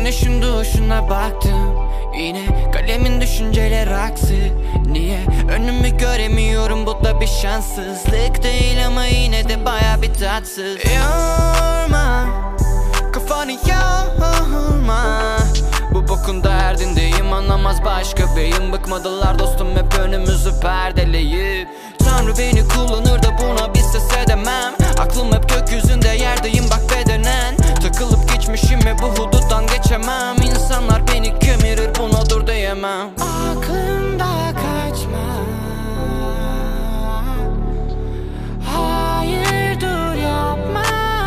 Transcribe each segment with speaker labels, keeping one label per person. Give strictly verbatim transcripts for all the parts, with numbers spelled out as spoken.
Speaker 1: güneşin doğuşuna baktım. Yine kalemin düşünceler aksi. Niye önümü göremiyorum, bu da bir şanssızlık değil ama yine de baya bir tatsız. Yorma kafanı, yorma, bu bokun derdindeyim, anlamaz başka beyim. Bıkmadılar dostum hep önümüzü perdeleyip. Tanrı beni kullanır da buna bir ses edemem. Aklım hep gökyüzünde, yerdeyim bak bedenen. Takılıp geçmişime, bu huduttan geçemem. İnsanlar beni kemirir, buna dur diyemem. Aklımda kaçma, hayır dur yapma.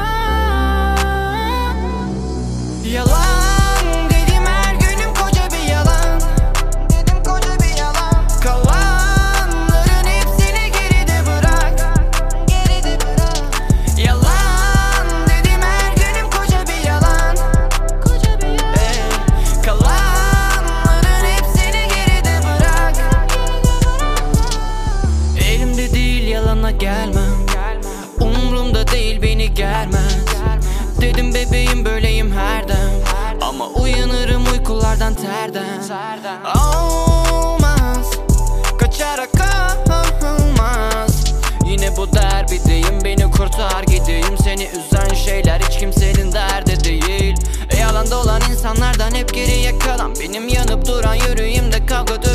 Speaker 1: Yalan dedim, her günüm koca bir yalan. Dedim koca bir yalan. Kalanların hepsini geride bırak, geride bırak. Yalan dedim, her günüm koca bir yalan, koca bir yalan. Hey, kalanların hepsini geride bırak. Elimde değil, yalana gelmem. Umrumda değil, beni germez. Dedim bebeğim böyleyim her dem, ama uyanırım uykulardan terden. Olmaz, kaçarak olmaz. Yine bu derbideyim, beni kurtar gideyim. Seni üzen şeyler hiç kimsenin derdi değil. Yalan dolan insanlardan hep geriye kalan benim, yanıp duran yüreğimde kavga